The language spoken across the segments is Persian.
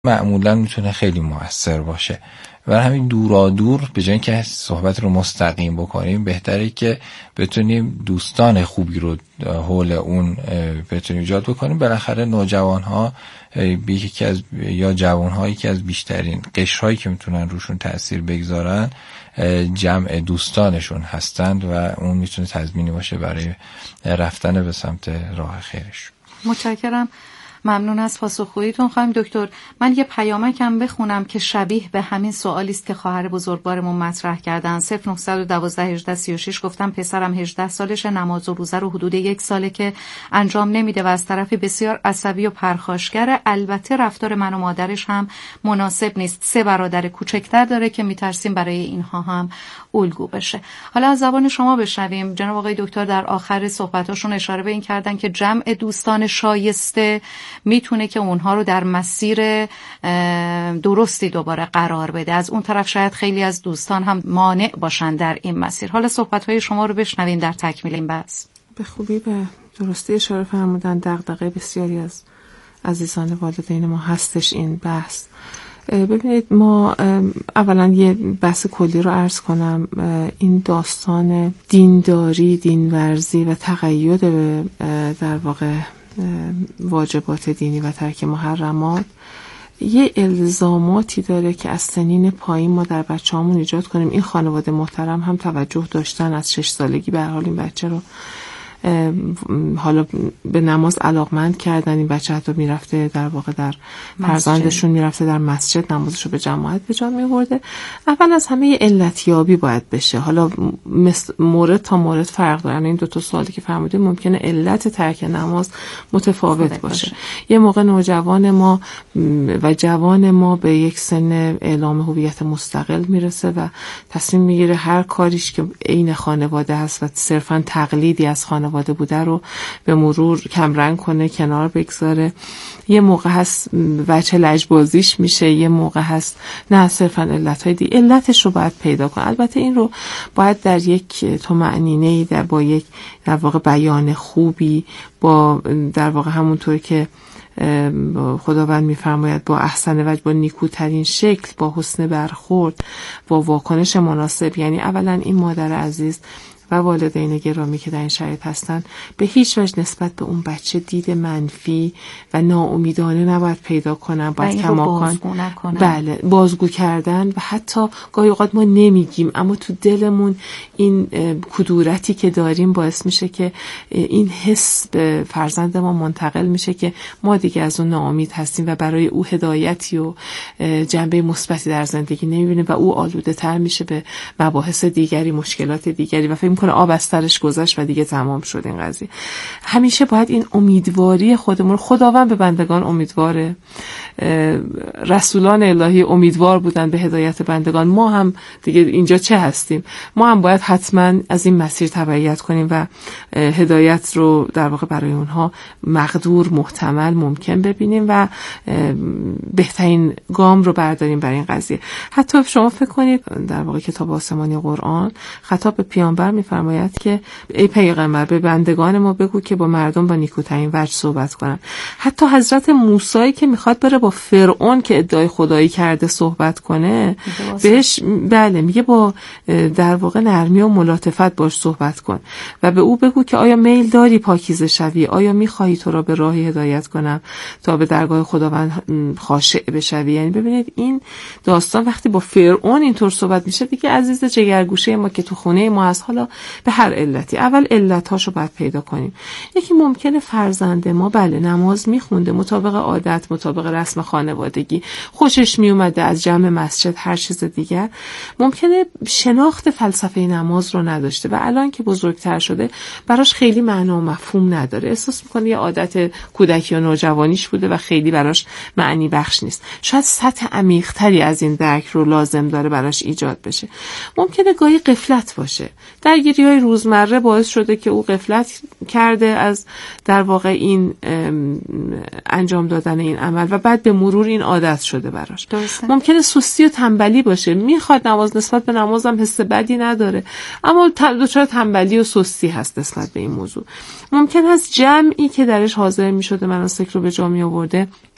معمولا میتونه خیلی موثر باشه. و همین دورادور به جای اینکه صحبت رو مستقیم بکنیم، بهتره که بتونیم دوستان خوبی رو حول اون بتونیم ایجاد بکنیم. بالاخره نوجوان‌ها یا جوان‌هایی که از بیشترین قشرهایی که میتونن روشون تأثیر بگذارن جمع دوستانشون هستند و اون میتونه تضمینی باشه برای رفتن به سمت راه خیرش. متشکرم. ممنون از پاسخگوییتون. خانم دکتر، من یه پیامکم بخونم که شبیه به همین سوالی است که خواهر بزرگوارمون مطرح کردن. 0912 18 36 گفتم پسرم 18 سالشه، نماز و روزه رو حدود 1 ساله که انجام نمیده و از طرفی بسیار عصبی و پرخاشگره. البته رفتار من و مادرش هم مناسب نیست. 3 برادر کوچکتر داره که میترسیم برای اینها هم الگو بشه. حالا از زبان شما بشنویم. جناب آقای دکتر در آخر صحبتاشون اشاره به این کردن که جمع دوستان شایسته میتونه که اونها رو در مسیر درستی دوباره قرار بده. از اون طرف شاید خیلی از دوستان هم مانع باشن در این مسیر. حالا صحبت‌های شما رو بشنویم در تکمیل این بحث. به خوبی به درستی اشاره فرمودن. دغدغه بسیاری از عزیزان والدین ما هستش این بحث. ببینید، ما اولا یه بحث کلی رو عرض کنم. این داستان دینداری، دینورزی و تقید به در واقع واجبات دینی و ترک محرمات یه الزاماتی داره که از سنین پایین ما در بچه‌هامون ایجاد کنیم. این خانواده محترم هم توجه داشتن، از 6 سالگی به هر حال این بچه رو حالا به نماز علاقمند کردن. این بچه حتی میرفته در واقع در فرزندشون میرفته در مسجد نمازشو به جماعت به جا میورده. اول از همه علتیابی باید بشه. حالا مورد تا مورد فرق داره. این 2 سوالی که فرمودید ممکنه علت ترک نماز متفاوت باشه. یه موقع نوجوان ما و جوان ما به یک سن اعلام هویت مستقل میرسه و تصمیم میگیره هر کاریش که عین خانواده هست و صرفا تقلیدی از خانواده بوده رو به مرور کمرنگ کنه، کنار بگذاره. یه موقع هست بچه لجبازیش میشه، یه موقع هست نه صرفا علتهای دیگه. علتش رو باید پیدا کنه. البته این رو باید در یک طمأنینه‌ای، با یک در واقع بیان خوبی، با در واقع همونطور که خداوند میفرماید با احسن وجه، با نیکوترین شکل، با حسن برخورد، با واکنش مناسب. یعنی اولا این مادر عزیز و والدین گرامی که در این شرایط هستن به هیچ وجه نسبت به اون بچه دید منفی و ناامیدانه نباید پیدا کنن، باید کماکان بله بازگو کردن. و حتی گاهی اوقات ما نمیگیم اما تو دلمون این کدورتی که داریم باعث میشه که این حس به فرزند ما منتقل میشه که ما دیگه از اون ناامید هستیم و برای او هدایتی و جنبه مثبتی در زندگی نمیبینیم و او آلوده تر میشه به مباحث دیگری، مشکلات دیگری و فکر کنه آب از سرش گذشت و دیگه تمام شد این قضیه. همیشه باید این امیدواری خودمون، خداوند به بندگان امیدواره، رسولان الهی امیدوار بودن به هدایت بندگان. ما هم دیگه اینجا چه هستیم؟ ما هم باید حتما از این مسیر تبعیت کنیم و هدایت رو در واقع برای اونها مقدور، محتمل، ممکن ببینیم و بهترین گام رو برداریم برای این قضیه. حتی شما فکر کنید در واقع کتاب آسمانی قرآن خطاب به پیامبر میفرماید که ای پیغمبر به بندگان ما بگو که با مردم با نیکوترین وجه صحبت کنن. حتی حضرت موسی که میخواد بره با فرعون که ادعای خدایی کرده صحبت کنه بهش بله میگه با در واقع نرمی و ملاطفت باش صحبت کن و به او بگو که آیا میل داری پاکیزه شوی، آیا میخواهی تو را به راهی هدایت کنم تا به درگاه خداوند خاشع بشوی. یعنی ببینید این داستان وقتی با فرعون اینطور صحبت میشه دیگه عزیز جگرگوشه ما که تو خونه ما هست، حالا به هر علتی اول علتاشو باید پیدا کنیم. یکی ممکنه فرزند ما بله نماز میخونده مطابق عادت، مطابق رسم خانوادگی، خوشش میومده از جمع مسجد، هر چیز دیگر، ممکنه شناخت فلسفه نماز رو نداشته و الان که بزرگتر شده براش خیلی معنا و مفهوم نداره، احساس میکنه یه عادت کودکی و نوجوانیش بوده و خیلی براش معنی بخش نیست. شاید سطح عمیق‌تری از این درک رو لازم داره براش ایجاد بشه. ممکنه گاهی غفلت باشه، درگیری‌های روزمره باعث شده که او غفلت کرده از در واقع این انجام دادن این عمل و بعد به مرور این عادت شده براش. ممکنه سستی و تنبلی باشه، میخواد نماز، نسبت به نماز هم حس بدی نداره اما دچار تنبلی و سستی هست نسبت به این موضوع. ممکن هست جمعی که درش حاضر میشده مناسک رو به جا می آورده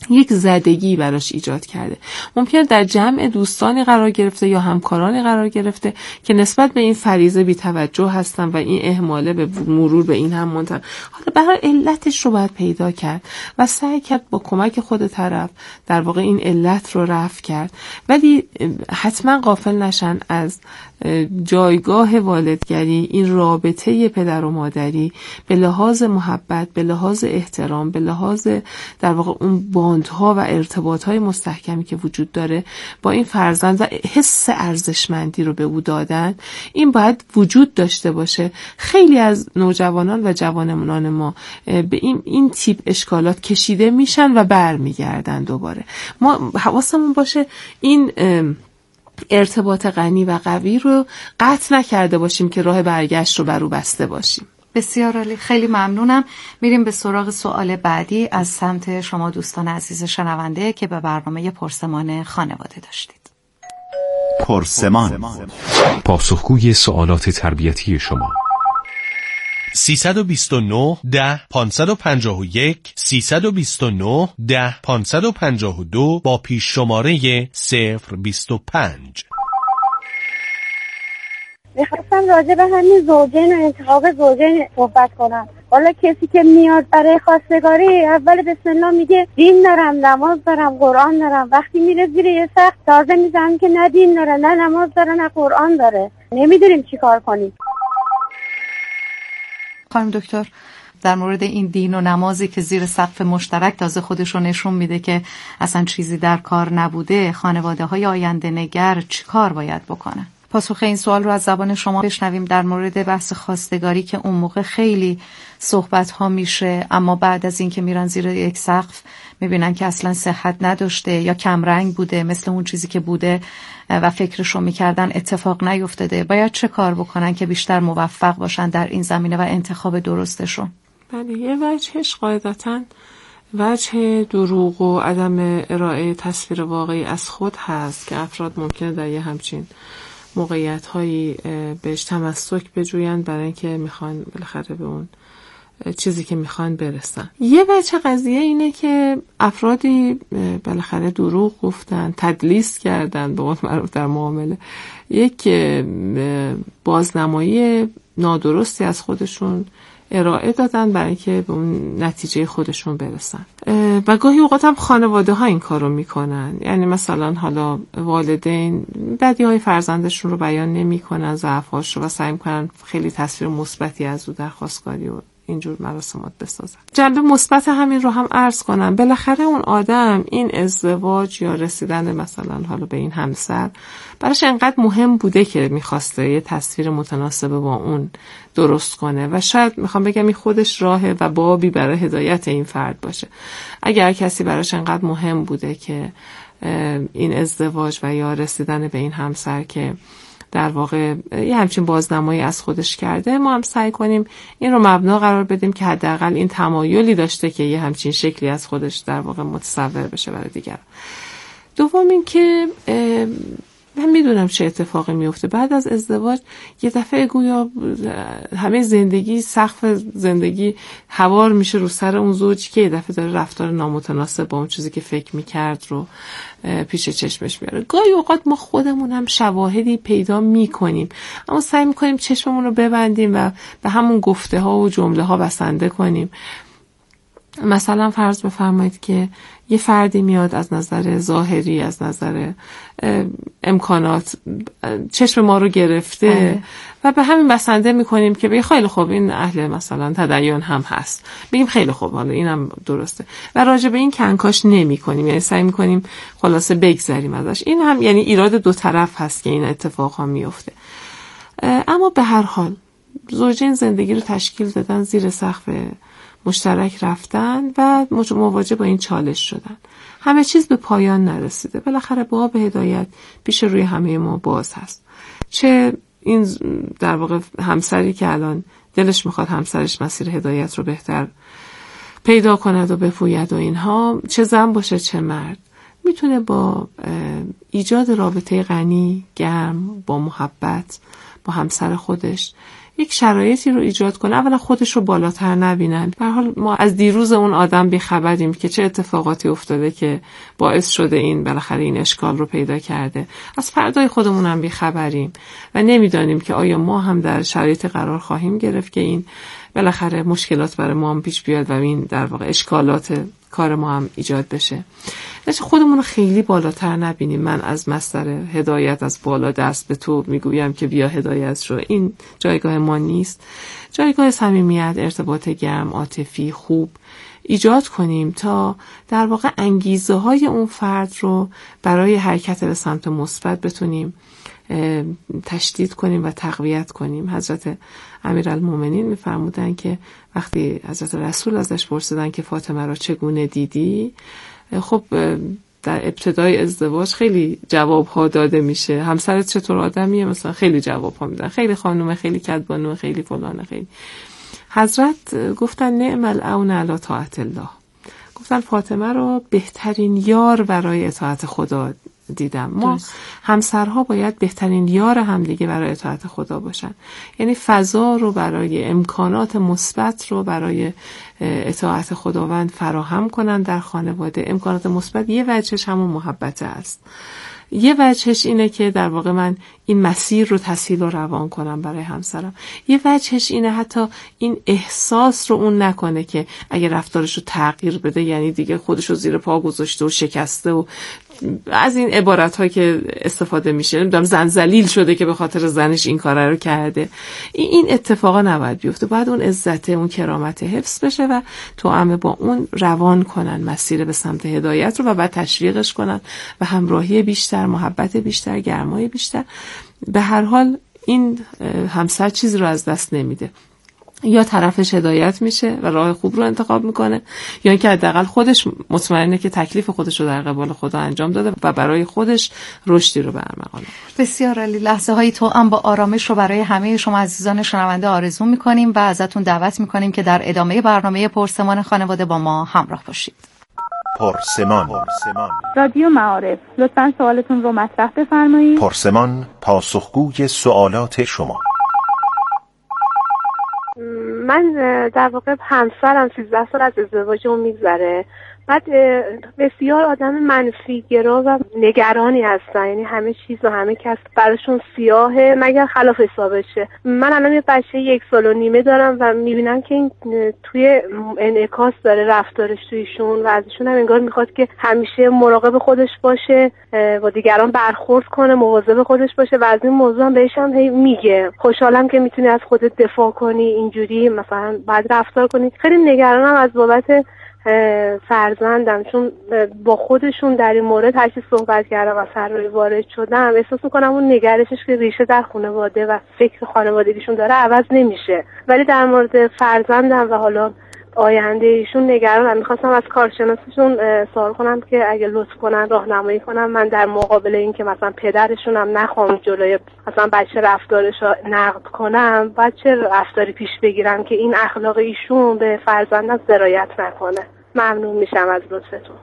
یک زدگی براش ایجاد کرده. ممکنه در جمع دوستانی قرار گرفته یا همکارانی قرار گرفته که نسبت به این فریضه بی‌توجه هستن و این اهماله به مرور به این هم منتقل. حالا برای علتش رو باید پیدا کرد و سعی کرد با کمک خود طرف در واقع این علت رو رفع کرد. ولی حتما غافل نشن از جایگاه والدگری، این رابطه پدر و مادری به لحاظ محبت، به لحاظ احترام، به لحاظ در واقع اون باندها و ارتباطهای مستحکمی که وجود داره با این فرزند و حس ارزشمندی رو به او دادن، این باید وجود داشته باشه. خیلی از نوجوانان و جوانان ما به این تیپ اشکالات کشیده میشن و برمیگردن دوباره. ما حواسمون باشه این ارتباط غنی و قوی رو قطع نکرده باشیم که راه برگشت رو بر او بسته باشیم. بسیار عالی، خیلی ممنونم. میریم به سراغ سوال بعدی از سمت شما دوستان عزیز شنونده که به برنامه پرسمان خانواده داشتید. پرسمان، پاسخگوی سوالات تربیتی شما. 329 10 551 329 10 552 با پیش شماره 025. میخواستم راجع به همین زوجین و انتخاب زوجین صحبت کنم. حالا کسی که میاد برای خواستگاری اول بسم الله میگه دین دارم، نماز دارم، قرآن دارم. وقتی میره زیر یه سقف تازه میزنم که نه دین داره، نه نماز داره، نه قرآن داره. نمیدونیم چی کار کنیم. خانم دکتر، در مورد این دین و نمازی که زیر سقف مشترک تازه خودش رو نشون میده که اصلا چیزی در کار نبوده، خانواده های آینده نگر چی کار باید بکنن؟ پاسخ این سوال رو از زبان شما بشنویم در مورد بحث خواستگاری که اون موقع خیلی صحبت ها میشه، اما بعد از این که میرن زیر یک سقف میبینن که اصلا صحت نداشته یا کمرنگ بوده مثل اون چیزی که بوده و فکرشو میکردن اتفاق نیفتاده. باید چه کار بکنن که بیشتر موفق باشن در این زمینه و انتخاب درستشون؟ بله، یه وجهش قاعدتاً وجه دروغ و عدم ارائه تصویر واقعی از خود هست که افراد ممکنه در یه همچین موقعیت‌هایی بهش تمسک بجوین برای اینکه میخوان بالاخره به اون چیزی که میخوان برسن. یه وجه قضیه اینه که افرادی بالاخره دروغ گفتن، تدلیس کردن، به قول معروف در معامله یک بازنمایی نادرستی از خودشون ارائه دادن برای اینکه به اون نتیجه خودشون برسن. و گاهی اوقات هم خانواده ها این کارو میکنن. یعنی مثلا حالا والدین بدیهای فرزندشون رو بیان نمیکنن، ضعفاش رو، و سعی میکنن خیلی تصویر مثبتی از او در خواستگاری و اینجور مراسمات بسازن. جنبه مثبت همین رو هم عرض کنم. بالاخره اون آدم این ازدواج یا رسیدن مثلا حالا به این همسر براش انقدر مهم بوده که میخواسته یه تصویر متناسب با اون درست کنه و شاید میخوام بگم این خودش راهه و بابی برای هدایت این فرد باشه. اگر کسی براش انقدر مهم بوده که این ازدواج و یا رسیدن به این همسر که در واقع یه همچین بازنمایی از خودش کرده، ما هم سعی کنیم این رو مبنا قرار بدیم که حداقل این تمایلی داشته که یه همچین شکلی از خودش در واقع متصور بشه برای دیگر. دوم این که من میدونم چه اتفاقی میفته بعد از ازدواج. یه دفعه گویا همه زندگی، سقف زندگی هوار میشه رو سر اون زوجی که یه دفعه داره رفتار نامتناسب با اون چیزی که فکر میکرد رو پیش چشمش میاره. گاهی اوقات ما خودمون هم شواهدی پیدا میکنیم، اما سعی میکنیم چشممون رو ببندیم و به همون گفته ها و جمله ها بسنده کنیم. مثلا فرض بفرمایید که یه فردی میاد از نظر ظاهری، از نظر امکانات چشم ما رو گرفته و به همین بسنده میکنیم که بگیم خیلی خوب این اهل مثلا تدین هم هست، بگیم خیلی خوب حالا اینم درسته و راجع به این کنکاش نمی کنیم، یعنی سعی میکنیم خلاصه بگذریم ازش. این هم یعنی ایراد دو طرف هست که این اتفاق ها میفته. اما به هر حال زوجین زندگی رو تشکیل دادن، زیر سقف مشترک رفتن و مواجه با این چالش شدن. همه چیز به پایان نرسیده. بالاخره باب هدایت پیش روی همه ما باز هست. چه این در واقع همسری که الان دلش میخواد همسرش مسیر هدایت رو بهتر پیدا کند و بپوید و اینها، چه زن باشه چه مرد، میتونه با ایجاد رابطه غنی، گرم، با محبت با همسر خودش یک شرایطی رو ایجاد کنه، اولا خودش رو بالاتر نبینن. به هر حال ما از دیروز اون آدم بی‌خبریم که چه اتفاقاتی افتاده که باعث شده این بالاخره این اشکال رو پیدا کرده. از فردای خودمون هم بی‌خبریم و نمیدانیم که آیا ما هم در شرایط قرار خواهیم گرفت که این بالاخره مشکلات برای ما هم پیش بیاد و این در واقع اشکالات کار ما هم ایجاد بشه. نشه خودمون رو خیلی بالاتر نبینیم. من از مصدر هدایت از بالا دست به تو میگویم که بیا هدایت شو. این جایگاه ما نیست. جایگاه صمیمیت، ارتباط گرم، عاطفی، خوب ایجاد کنیم تا در واقع انگیزه های اون فرد رو برای حرکت به سمت مثبت بتونیم تشدید کنیم و تقویت کنیم. حضرت امیرالمومنین میفرمودن که وقتی حضرت رسول ازش پرسیدن که فاطمه را چگونه دیدی، خب در ابتدای ازدواج خیلی جوابها داده میشه. همسرت چطور آدمیه؟ مثلا خیلی جوابها میدن، خیلی خانومه، خیلی کدبانوه، خیلی فلانه، خیلی. حضرت گفتن نعم العون علی طاعت الله. گفتن فاطمه رو بهترین یار برای اطاعت خدا دیدم. ما همسرها باید بهترین یار همدیگه برای اطاعت خدا باشن. یعنی فضا رو برای امکانات مثبت رو برای اطاعت خداوند فراهم کنن در خانواده. امکانات مثبت یه وجهش همون محبت است. یه وجهش اینه که در واقع من این مسیر رو تسهیل و روان کنم برای همسرم. یه وجهش اینه حتی این احساس رو اون نکنه که اگه رفتارش رو تغییر بده یعنی دیگه خودش رو زیر پا گذاشته و شکسته و از این عبارت ها که استفاده میشه، نمیدونم زن ذلیل شده که به خاطر زنش این کار رو کرده. این اتفاقا نباید بیفته. باید اون عزت، اون کرامت حفظ بشه و توأم با اون روان کنن مسیر به سمت هدایت رو و بعد تشویقش کنن و همراهی بیشتر، محبت بیشتر، گرمای بیشتر. به هر حال این همسر چیزی رو از دست نمیده. یا طرفش هدایت میشه و راه خوب رو انتخاب میکنه، یا اینکه حداقل خودش مطمئنه که تکلیف خودش رو در قبال خدا انجام داده و برای خودش رشدی رو به ارمغان. بسیار عالی. لحظه هایی توأم با آرامش رو برای همه شما عزیزان شنونده آرزو میکنیم و ازتون دعوت میکنیم که در ادامه برنامه پرسمان خانواده با ما همراه باشید. پرسمان. رادیو معارف، لطفاً سوالتون رو مطرح بفرمایید. پرسمان، پاسخگوی سوالات شما. من در واقع همسرم 13 سال از ازدواجمون میگذره. بعد بسیار آدم منفی گرا و نگرانی هستن. یعنی همه چیز و همه کس براشون سیاهه مگر خلاف حساب شه. من الان یه بچه 1 سال و نیمه دارم و میبینم که این توی انعکاس داره رفتارش تویشون و ازشون هم انگار میخواد که همیشه مراقب خودش باشه، با دیگران برخورد کنه، مواظب خودش باشه و از این موضوع هم بهش هم میگه خوشحالم که میتونی از خودت دفاع کنی، اینجوری مثلا باید رفتار کنی. خیلی نگرانم از بابت فرزندم، چون با خودشون در این مورد هرچی صحبت کردم و سر وارد شدم احساس میکنم اون نگرشش که ریشه در خانواده و فکر خانوادگیشون داره عوض نمیشه. ولی در مورد فرزندم و حالا آینده ایشون نگرانم. میخواستم از کارشناسشون سوال کنم که اگه لطف کنن راهنمایی کنم من در مقابل این که مثلا پدرشون هم نخوام جلوی مثلا بچه رفتارش رو نقد کنم، باید چه رفتاری پیش بگیرم که این اخلاق ایشون به فرزندم سرایت نکنه. ممنون میشم از لطفتون.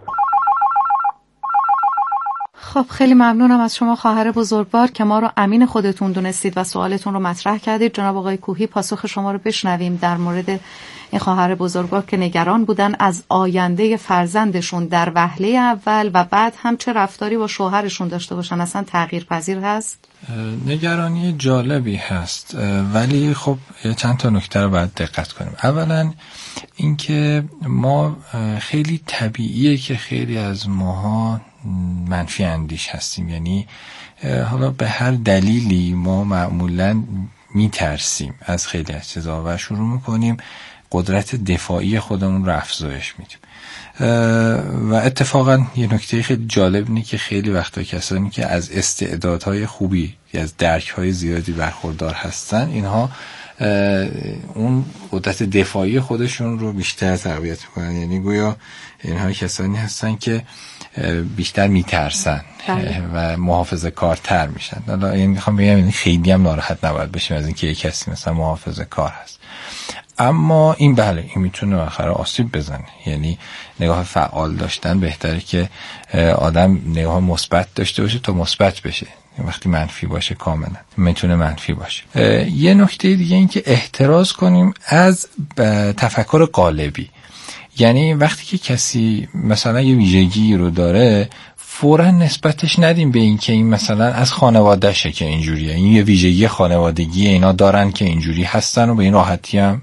خب خیلی ممنونم از شما خواهر بزرگوار که ما رو امین خودتون دونستید و سوالتون رو مطرح کردید. جناب آقای کوهی، پاسخ شما رو بشنویم در مورد این خواهر بزرگوار که نگران بودن از آینده فرزندشون در وهله اول و بعد هم چه رفتاری با شوهرشون داشته باشن. اصلا تغییر پذیر هست؟ نگرانی جالبی هست، ولی خب چند تا نکته رو باید دقت کنیم. اولا اینکه ما خیلی طبیعیه که خیلی از ماها منفی اندیش هستیم. یعنی حالا به هر دلیلی ما معمولاً میترسیم از خیلی از چیزا و شروع میکنیم قدرت دفاعی خودمون رو افزایش میدیم. و اتفاقا یه نکته خیلی جالب اینه که خیلی وقتا کسانی که از استعدادهای خوبی یا از درکهای زیادی برخوردار هستن، اینها اون قدرت دفاعی خودشون رو بیشتر تقویت میکنن. یعنی گویا اینها کسانی هستن که بیشتر میترسن و محافظه کارتر میشن. حالا این میخوام بگم خیلی هم ناراحت نباید بشیم از اینکه یک کسی مثلا محافظه کار هست. اما این بله این میتونه آخر آسیب بزنه. یعنی نگاه فعال داشتن بهتره که آدم نگاه مثبت داشته باشه تا مثبت بشه. وقتی منفی باشه کاملا میتونه منفی باشه. یه نکته دیگه این که احتراز کنیم از تفکر قالبی. یعنی وقتی که کسی مثلا یه ویژگی رو داره فوراً نسبتش ندیم به این که این مثلا از خانوادهشه که اینجوریه، این یه ویژگی خانوادگی اینا دارن که اینجوری هستن و به این راحتی هم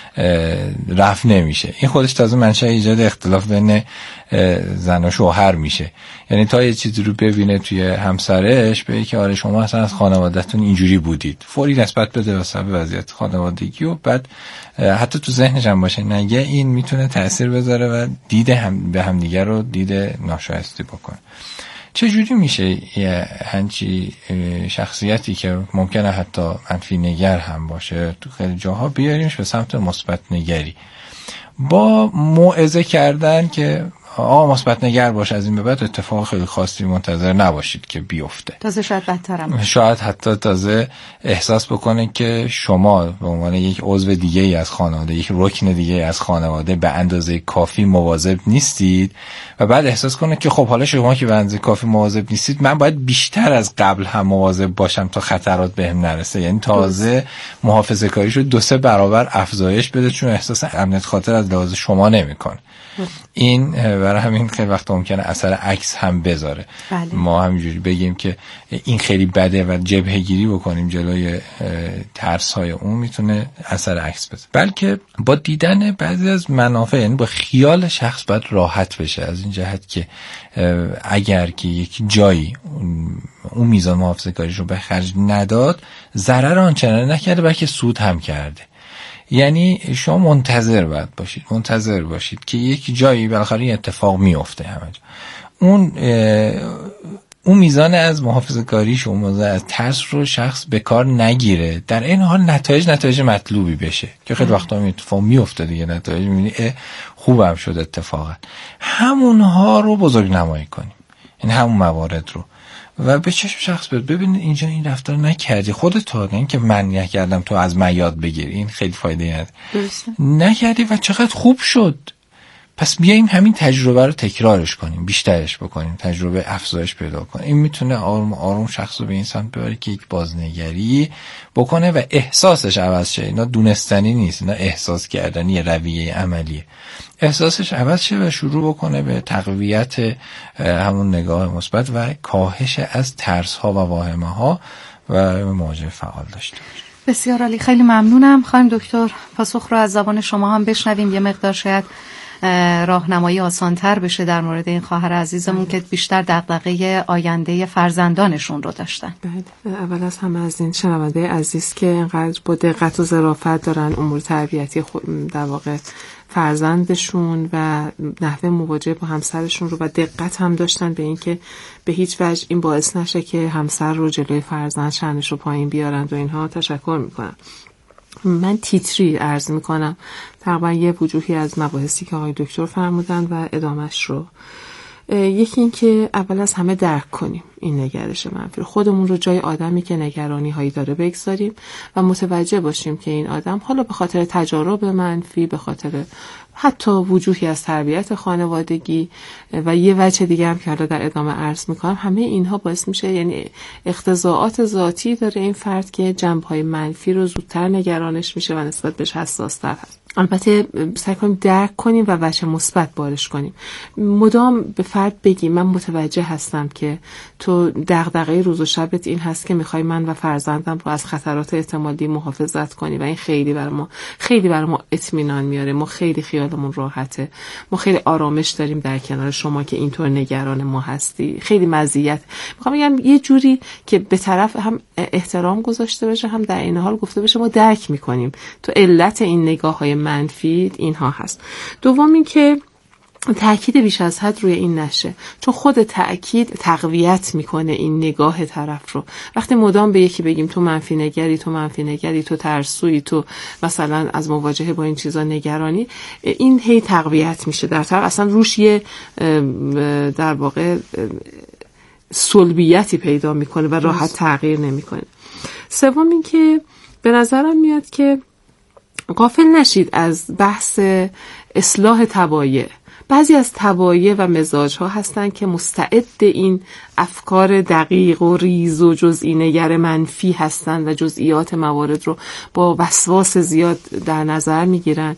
رفع نمیشه. این خودش تازه منشأ ایجاد اختلاف بین زن و شوهر میشه. یعنی تا یه چیزی رو ببینه توی همسرش بگه که آره شما اصلا از خانوادهتون اینجوری بودید، فوری نسبت بده به سبب وضعیت خانوادگی و بعد حتی تو ذهنش هم باشه نگه، این میتونه تأثیر بذاره و به همدیگر رو دید ناشایسته بکنه. چجوری میشه یه هنچی شخصیتی که ممکنه حتی منفی نگر هم باشه تو خیلی جاها بیاریمش به سمت مثبت نگری؟ با موعظه کردن که مثبت نگر باش، از این به بعد اتفاق خیلی خاصی منتظر نباشید که بیفته. تازه شاید بدترم، شاید حتی تازه احساس بکنه که شما به عنوان یک عضو دیگه ای از خانواده، یک رکن دیگه ای از خانواده به اندازه کافی مواظب نیستید و بعد احساس کنه که خب حالا شما که به اندازه کافی مواظب نیستید من باید بیشتر از قبل هم مواظب باشم تا خطرات بهم نرسه. یعنی تازه محافظه‌کاریشو 2-3 برابر افزایش بده چون احساس امنیت خاطر از لحاظ شما نمیکنه. این برای همین خیلی وقت ممکنه اثر عکس هم بذاره. بله. ما همینجوری بگیم که این خیلی بده و جبهه گیری بکنیم جلوی ترس های اون میتونه اثر عکس بذاره. بلکه با دیدن بعضی از منافع، یعنی با خیال شخص باید راحت بشه از این جهت که اگر که یک جایی اون میزان محافظه کاریش رو به خرج نداد ضرر آنچنانی نکرده بلکه سود هم کرده. یعنی شما منتظر باشید که یک جایی بالاخره اتفاق میفته همه جا. اون میزان از محافظه‌کاریش، اون میزان از ترس رو شخص به کار نگیره، در این حال نتایج مطلوبی بشه که خیلی وقتا اتفاق میفته دیگه، نتایج میبینی خوبم شد اتفاقا. همونها رو بزرگ نمایی کنیم، این همون موارد رو و به چشم شخص ببینید اینجا این رفتار نکردی، خودت تو این که من نکردم تو از من یاد بگیر، این خیلی فایده نداره. نکردی و چقدر خوب شد، پس بیاییم همین تجربه رو تکرارش کنیم، بیشترش بکنیم، تجربه افزایش پیدا کنیم. این میتونه آروم آروم شخص رو به این سمت ببره که یک بازنگری بکنه و احساسش عوض شه. اینا دونستنی نیست، اینا احساس کردنی، رویه عملیه. احساسش عوض شه و شروع بکنه به تقویت همون نگاه مثبت و کاهش از ترس ها و واهمه ها و مواجهه فعال داشته باشه. بسیار عالی، خیلی ممنونم. خانم دکتر پاسخ رو از زبان شما هم بشنویم، یه مقدار شاید راهنمایی آسان‌تر بشه در مورد این خواهر عزیزمون که بیشتر دغدغه آینده فرزندانشون رو داشتن. اول از همه از این شنونده عزیز که اینقدر با دقت و ظرافت دارن امور تربیتی در واقع فرزندشون و نحوه مواجهه با همسرشون رو و دقت هم داشتن به این که به هیچ وجه این باعث نشه که همسر رو جلوی فرزند شأنش رو پایین بیارن و اینها، تشکر میکنم. من تیتری عرض میکنم تقریبا یه وجوهی از مباحثی که آقای دکتر فرمودن و ادامش رو. یکی این که اول از همه درک کنیم این نگرش منفی، خودمون رو جای آدمی که نگرانی هایی داره بگذاریم و متوجه باشیم که این آدم حالا به خاطر تجارب منفی، به خاطر حتی وجوهی از تربیت خانوادگی و یه وجه دیگه هم که حالا در ادامه عرض میکنم، همه اینها باعث میشه، یعنی اقتضاعات ذاتی داره این فرد که جنبه‌های منفی رو زودتر نگرانش میشه و نسبت بهش حساس‌تر هست. البته سعی کنیم درک کنیم و وجه مثبت بارش کنیم. مدام به فرد بگیم من متوجه هستم که تو دغدغه روز و شبت این هست که میخوای من و فرزندم رو از خطرات احتمالی محافظت کنی و این خیلی برای ما اطمینان میاره، ما خیلی خیالمون راحته، ما خیلی آرامش داریم در کنار شما که اینطور نگران ما هستی، خیلی مزیت. میخوام بگم یه جوری که به طرف هم احترام گذاشته بشه، هم در این حال گفته بشه ما درک میکنیم تو علت این نگاه‌های منفی اینها هست. دوم این که تأکید بیش از حد روی این نشه، چون خود تأکید تقویت میکنه این نگاه طرف رو. وقتی مدام به یکی بگیم تو منفی نگری، تو ترسویی، تو مثلا از مواجهه با این چیزا نگرانی، این هی تقویت میشه در طرف، اصلا روش یه در واقع سلبیتی پیدا میکنه و راحت تغییر نمیکنه. سوم این که به نظرم میاد که غافل نشید از بحث اصلاح طبایع. بعضی از طبایع و مزاج‌ها هستن که مستعد این افکار دقیق و ریز و جزئی نگر منفی هستن و جزئیات موارد رو با وسواس زیاد در نظر میگیرن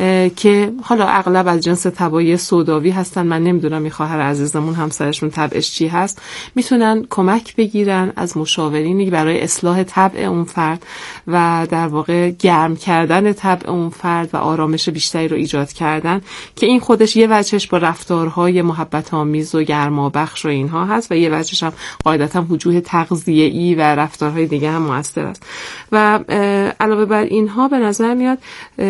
که حالا اغلب از جنس طبایع سوداوی هستن. من نمیدونم این خواهر عزیزمون همسرشون طبعش چی هست. میتونن کمک بگیرن از مشاورینی برای اصلاح طبع اون فرد و در واقع گرم کردن طبع اون فرد و آرامش بیشتری رو ایجاد کردن که این خودش یه وجهش با رفتارهای محبت آمیز و گرمابخش و اینها هست و یه وجهش هم قاعدتا وجوه تغذیه‌ای و رفتارهای دیگه هم مؤثر است. و علاوه بر اینها به نظر میاد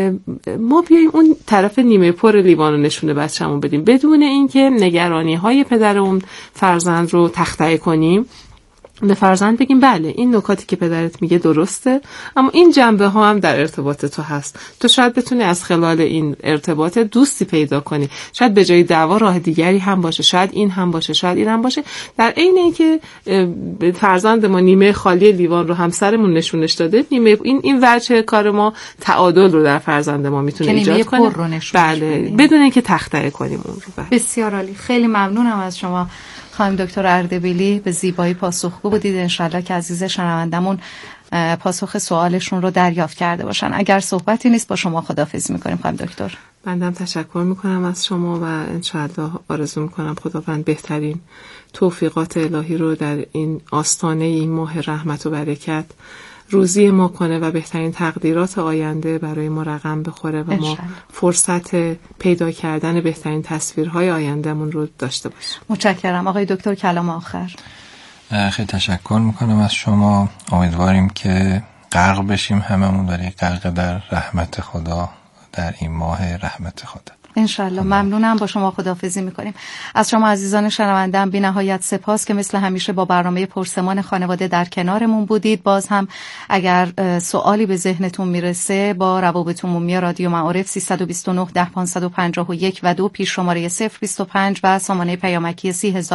ما بیایم اون طرف نیمه پر لیوان رو نشونه بچه‌مون بدیم بدون اینکه نگرانی‌های پدر اون فرزند رو تخطئه کنیم. به فرزند بگیم بله این نکاتی که پدرت میگه درسته، اما این جنبه ها هم در ارتباط تو هست. تو شاید بتونی از خلال این ارتباط دوستی پیدا کنی، شاید به جای دعوا راه دیگری هم باشه، شاید این هم باشه، شاید این هم باشه. در عین اینکه فرزند ما نیمه خالی لیوان رو همسرمون نشونش داده، نیمه این وجه کار ما تعادل رو در فرزند ما میتونه ایجاد کنه. بله بدون اینکه تخطئه کنیم اون رو. بسیار عالی. خیلی ممنونم از شما خانم دکتر اردبیلی، به زیبایی پاسخگو بودید. انشالله که عزیز شنوندمون پاسخ سوالشون رو دریافت کرده باشن. اگر صحبتی نیست با شما خداحافظی میکنیم خانم دکتر. بنده تشکر میکنم از شما و انشالله آرزو میکنم خداوند بهترین توفیقات الهی رو در این آستانه این ماه رحمت و برکت روزی ما کنه و بهترین تقدیرات آینده برای ما رقم بخوره و ما فرصت پیدا کردن بهترین تصویرهای آیندهمون رو داشته باشیم. متشکرم. آقای دکتر کلام آخر. خیلی تشکر میکنم از شما. امیدواریم که غرق بشیم هممون در غرق در رحمت خدا در این ماه رحمت خدا. انشالله. ممنونم. با شما خداحافظی میکنیم. از شما عزیزان شنونده‌ام بی نهایت سپاس که مثل همیشه با برنامه پرسمان خانواده در کنارمون بودید. باز هم اگر سوالی به ذهنتون میرسه با روابط عمومی رادیو معارف 329 10 551 و 2 پیش شماره 025 و سامانه پیامکی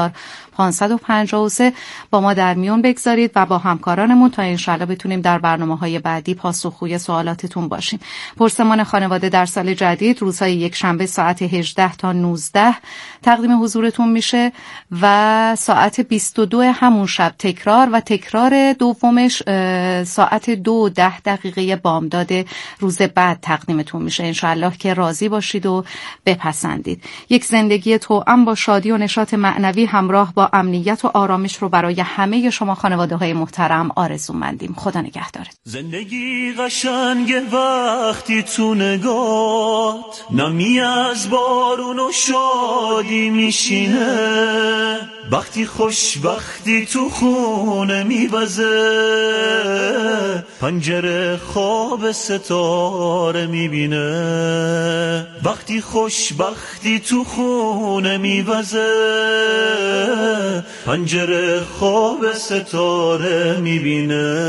30553 با ما در میون بگذارید و با همکارانمون تا انشالله بتونیم در برنامه‌های بعدی پاسخگوی سوالاتتون باشیم. پرسمان خانواده در سال جدید روزهای یک شنبه ساعت 18 تا 19 تقدیم حضورتون میشه و ساعت 22 همون شب تکرار و تکرار دومش ساعت 2:10 بامداد روز بعد تقدیمتون میشه. انشالله که راضی باشید و بپسندید. یک زندگی توأم با شادی و نشاط معنوی همراه با امنیت و آرامش رو برای همه شما خانواده های محترم آرزومندیم. خدا نگهدارت. زندگی قشنگه وقتی تو نگات نمی از بارون و شادی میشینه، وقتی خوشبختی تو خونه میوزه، پنجره خواب ستاره میبینه، وقتی خوشبختی تو خونه میوزه، پنجره خواب ستاره میبینه.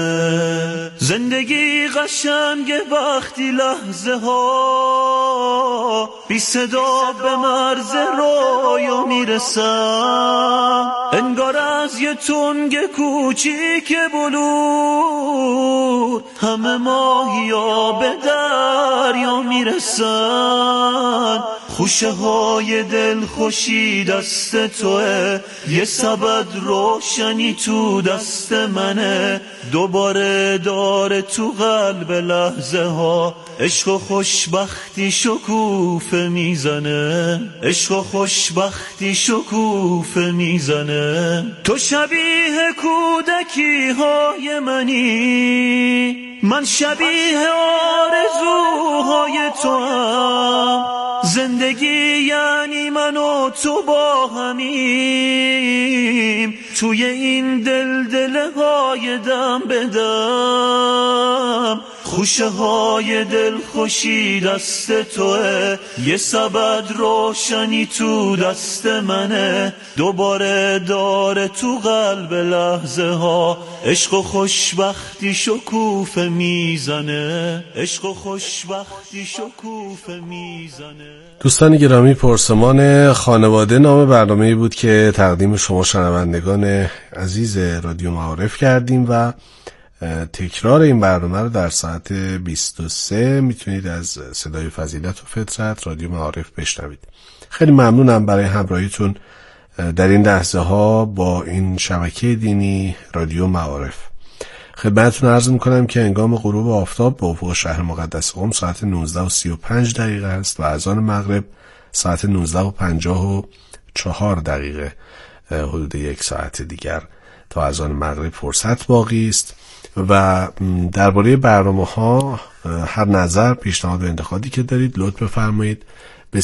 زندگی قشنگه وقتی لحظه ها بی صدا به مرز رویا میرسم، انگار از یه تنگ کوچیک بلور همه ماهیا به دریا میرسن. خوشه های دل خوشی دست توه، یه سبد روشنی تو دست منه، دوباره داره تو قلب لحظه ها عشق و خوشبختی شکوفه میزنه، عشق و خوشبختی شکوفه میزنه. تو شبیه کودکی های منی، من شبیه آرزوهای تو هم، زندگی یعنی من و تو با همیم، توی این دل های دم به دم. خوشه های دل خوشی دست توه، یه سبد روشنی تو دست منه، دوباره داره تو قلب لحظه ها عشق و خوشبختی شکوفه میزنه، عشق و خوشبختی شکوفه میزنه. دوستان گرامی، پرسمان خانواده نام برنامه‌ای بود که تقدیم شما شنوندگان عزیز رادیو معارف کردیم و تکرار این برنامه رو در ساعت 23 میتونید از صدای فضیلت و فطرت رادیو معارف بشنوید. خیلی ممنونم برای همراهیتون در این لحظه ها با این شبکه دینی رادیو معارف. خدمتتون عرض میکنم که هنگام غروب آفتاب به افق شهر مقدس قم ساعت 19:35 است و اذان مغرب ساعت 19:54. حدود 1 ساعت دیگر تا اذان مغرب فرصت باقی است و درباره برنامه‌ها هر نظر، پیشنهاد و انتقادی که دارید لطف بفرمایید به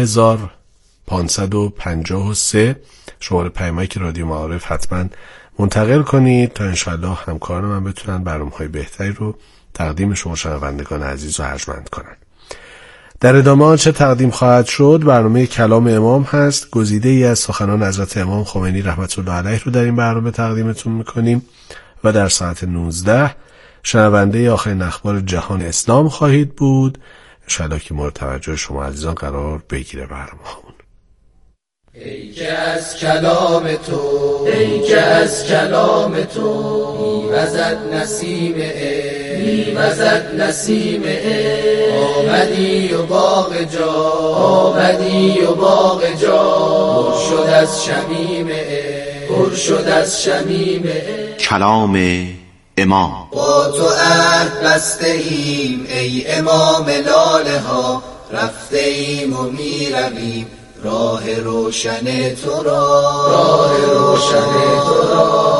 30553 شماره پیامک رادیو معارف حتما منتقل کنید تا انشاءالله همکاران من بتونن برنامه‌های بهتری رو تقدیم شما شنوندگان عزیز و ارجمند کنن. در ادامه آنچه تقدیم خواهد شد برنامه کلام امام هست. گزیده ای از سخنان حضرت امام خمینی رحمت الله علیه رو در این برنامه تقدیمتون میکنیم و در ساعت 19 شنونده آخرین اخبار جهان اسلام خواهید بود. انشاءالله که مورد توجه شما عزیزان قرار بگیره برنامه‌مون. ای که از کلام تو، ای که از کلام تو میوزد نسیم میوزد نسیم آمدی و باغ جا، آمدی و باغ جا پر شد از شمیم پر شد از شمیم کلام امام. با تو عهد بسته ایم ای امام لاله ها، رفته ایم و میرویم راه روشن تو را، راه روشن تو را.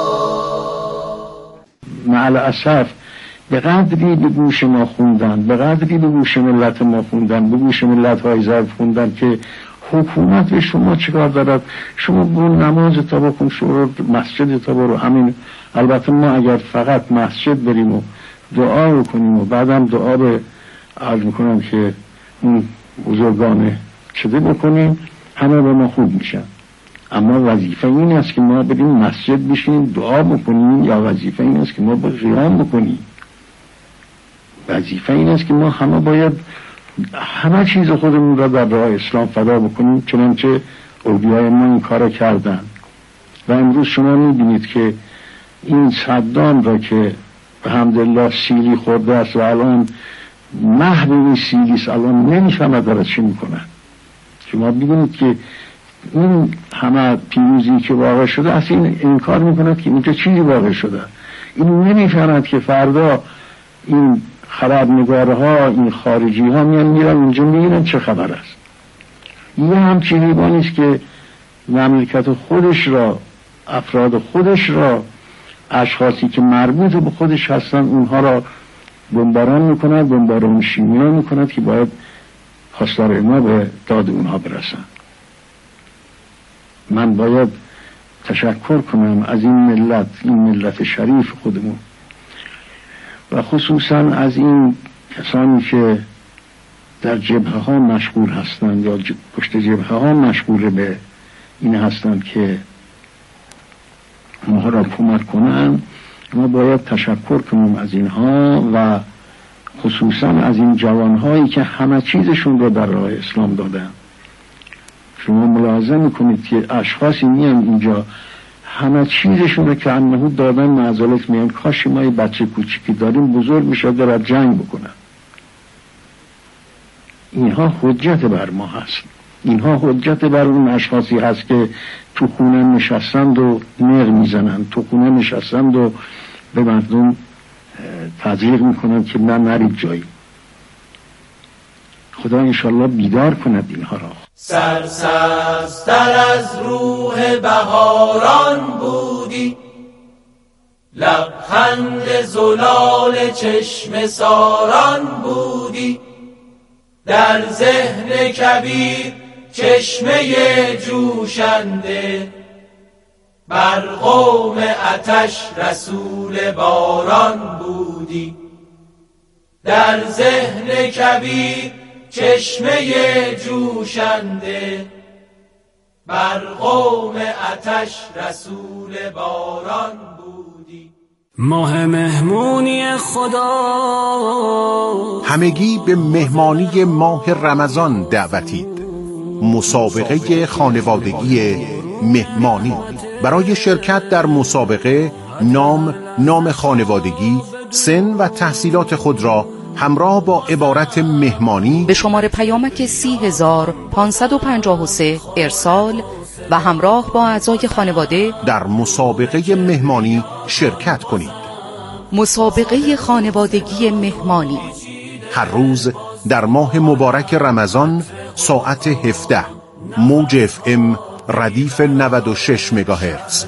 مع الاسف به قدری به گوش ما خوندن، به قدری به گوش ملت ما خوندن، به گوش ملت های ضعیف خوندن که حکومت به شما چیکار دارد؟ شما برو نماز تا بکن، شما مسجد تا برو، همین. البته ما اگر فقط مسجد بریم و دعا بکنیم و بعدم دعا به عرض میکنم که اون بزرگان چده بکنیم، همه به ما خوب میشن. اما وظیفه این است که ما بریم مسجد بشینیم دعا بکنیم، یا وظیفه این است که ما با قیام بکنیم؟ وظیفه این است که ما همه باید همه چیز خودمون را در راه اسلام فدا بکنیم، چنانچه اولیای ما این کار کردن. و امروز شما میبینید که این صدام را که به حمدالله سیلی خورده است و الان محو این سیلی است، الان نمیفهمه داره چی میکنن. شما ببینید که این همه پیروزی که واقع شده است، این انکار میکند که اینجا چیزی واقع شده. این نمیفهمد که فردا این خبرنگارها، این خارجی ها میرن اینجا میگیرن چه خبر است. یه همچین حیوانی است که مملکت خودش را، افراد خودش را، اشخاصی که مربوط به خودش هستن اونها را بمباران میکند، بمباران شیمیایی میکند که باید خواستار ما به داد اونها برسن. من باید تشکر کنم از این ملت، این ملت شریف خودمون، و خصوصا از این کسانی که در جبهه ها مشغول هستند یا پشت جبهه ها مشغول به این هستند که ما را کمک کنند. ما باید تشکر کنیم از اینها و خصوصا از این جوانهایی که همه چیزشون رو در راه اسلام دادن. شما ملاحظه میکنید که اشخاصی میان اینجا همه چیزشون رو که انهو دادن، معذالک میان کاش ما یه بچه کوچیکی داریم بزرگ میشه دارد جنگ بکنن. اینها حجت بر ما هست، اینها حجت بر اون اشخاصی هست که تو خونه نشستند و نق میزنند، تو خونه نشستند و به مردم تضییق میکنند که نه نرید جایی. خدا انشالله بیدار کند اینها را. سرسبزتر از روح بهاران بودی، لبخند زلال چشم ساران بودی، در ذهن کبیر چشمه جوشنده، بر قوم آتش رسول باران بودی. در ذهن کبیر چشمه جوشنده، بر قوم آتش رسول باران بودی. ماه مهمونی خدا، همگی به مهمانی ماه رمضان دعوتید. مسابقه خانوادگی مهمانی. برای شرکت در مسابقه نام، نام خانوادگی، سن و تحصیلات خود را همراه با عبارت مهمانی به شماره پیامک 30553 ارسال و همراه با اعضای خانواده در مسابقه مهمانی شرکت کنید. مسابقه خانوادگی مهمانی هر روز در ماه مبارک رمضان ساعت 17 موج FM ردیف 96 مگاهرتز